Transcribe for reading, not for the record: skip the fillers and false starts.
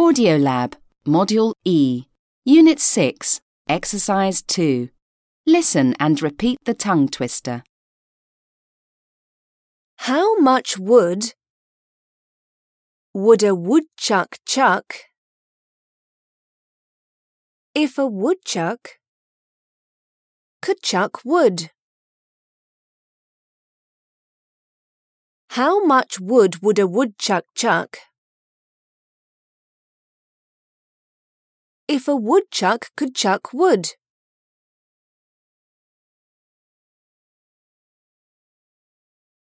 Audiolab, Module E, Unit 6, Exercise 2. Listen and repeat the tongue twister. How much wood would a woodchuck chuck if a woodchuck could chuck wood? How much wood would a woodchuck chuck if a woodchuck could chuck wood?